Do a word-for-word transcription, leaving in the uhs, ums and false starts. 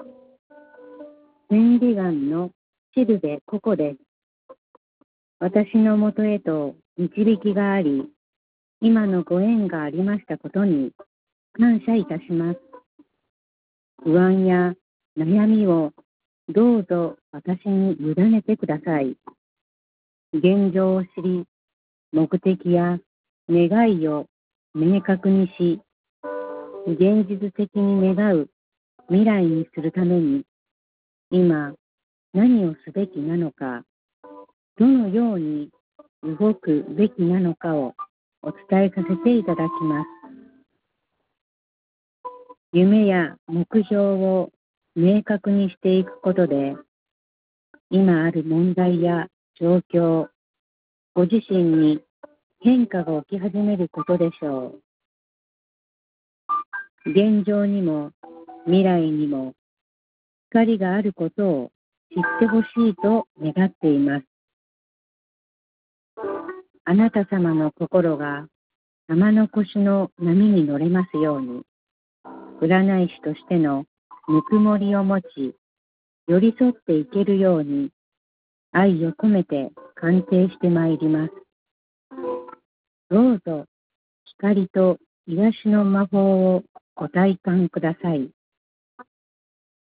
千里眼のシルベココです。私のもとへと導きがあり、今のご縁がありましたことに感謝いたします。不安や悩みをどうぞ私に委ねてください。現状を知り、目的や願いを明確にし、現実的に願う未来にするために、今何をすべきなのか、どのように動くべきなのかをお伝えさせていただきます。夢や目標を明確にしていくことで、今ある問題や状況、ご自身に変化が起き始めることでしょう。現状にも未来にも光があることを知ってほしいと願っています。あなた様の心が天の腰の波に乗れますように、占い師としてのぬくもりを持ち、寄り添っていけるように、愛を込めて鑑定してまいります。どうぞ、光と癒しの魔法をご体感ください。